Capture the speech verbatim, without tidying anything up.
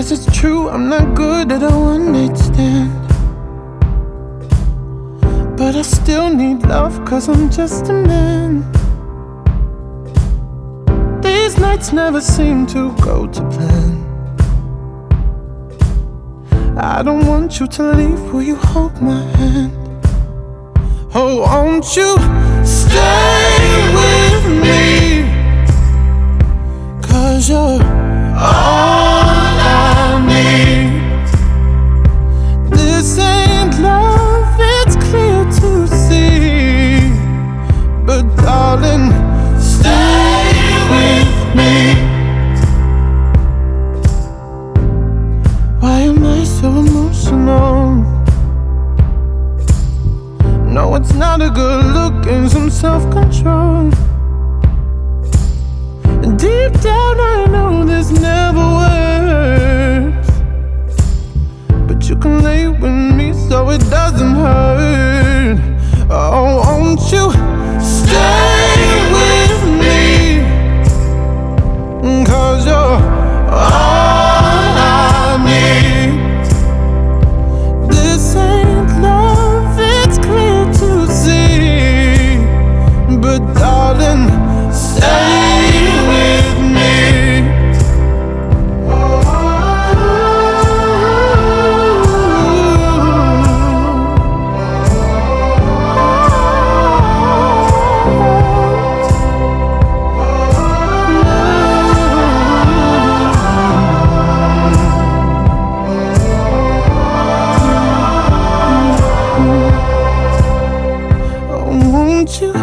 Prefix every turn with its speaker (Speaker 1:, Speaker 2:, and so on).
Speaker 1: Guess it's true, I'm not good at a one-night stand, but I still need love, cause I'm just a man. These nights never seem to go to plan. I don't want you to leave, will you hold my hand? Oh, won't you stay with me? Cause you're all I need. This ain't love, it's clear to see, but darling, stay with me. Why am I so emotional? No, it's not a good look and some self-control. Deep down I know this never works, but you can lay with me so it doesn't hurt. Oh, won't you stay with me? Cause you're all I need. This ain't love, it's clear to see, but darling, stay with me. Oh, won't you